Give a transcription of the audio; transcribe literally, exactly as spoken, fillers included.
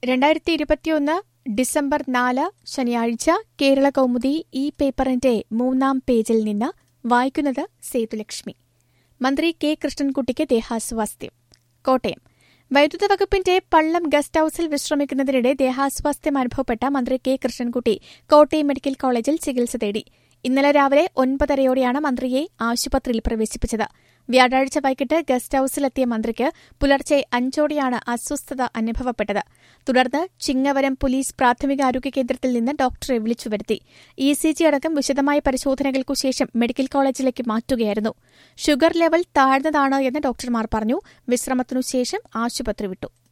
രണ്ടായിരത്തി ഇരുപത്തിയൊന്ന് ഡിസംബർ നാല് ശനിയാഴ്ച കേരള കൗമുദി ഈ പേപ്പറിന്റെ മൂന്നാം പേജിൽ നിന്ന് വായിക്കുന്നത് സേതുലക്ഷ്മി. മന്ത്രി കെ കൃഷ്ണൻകുട്ടിക്ക് ദേഹാസ്വാസ്ഥ്യം. കോട്ടയം. വൈദ്യുത വകുപ്പിന്റെ പള്ളം ഗസ്റ്റ് ഹൌസിൽ വിശ്രമിക്കുന്നതിനിടെ ദേഹാസ്വാസ്ഥ്യം അനുഭവപ്പെട്ട മന്ത്രി കെ കൃഷ്ണൻകുട്ടി കോട്ടയം മെഡിക്കൽ കോളേജിൽ ചികിത്സ തേടി. ഇന്നലെ രാവിലെ ഒൻപതരയോടെയാണ് മന്ത്രിയെ ആശുപത്രിയിൽ പ്രവേശിപ്പിച്ചത്. വ്യാഴാഴ്ച വൈകിട്ട് ഗസ്റ്റ് ഹൌസിലെത്തിയ മന്ത്രിക്ക് പുലർച്ചെ അഞ്ചോടെയാണ് അസ്വസ്ഥത അനുഭവപ്പെട്ടത്. തുടർന്ന് ചിങ്ങവരം പോലീസ് പ്രാഥമികാരോഗ്യ കേന്ദ്രത്തിൽ നിന്ന് ഡോക്ടറെ വിളിച്ചുവരുത്തി. ഇ സി ജി അടക്കം വിശദമായ പരിശോധനകൾക്കു ശേഷം മെഡിക്കൽ കോളേജിലേക്ക് മാറ്റുകയായിരുന്നു. ഷുഗർ ലെവൽ താഴ്ന്നതാണ് എന്ന് ഡോക്ടർമാർ പറഞ്ഞു. വിശ്രമത്തിനുശേഷം ആശുപത്രി വിട്ടു.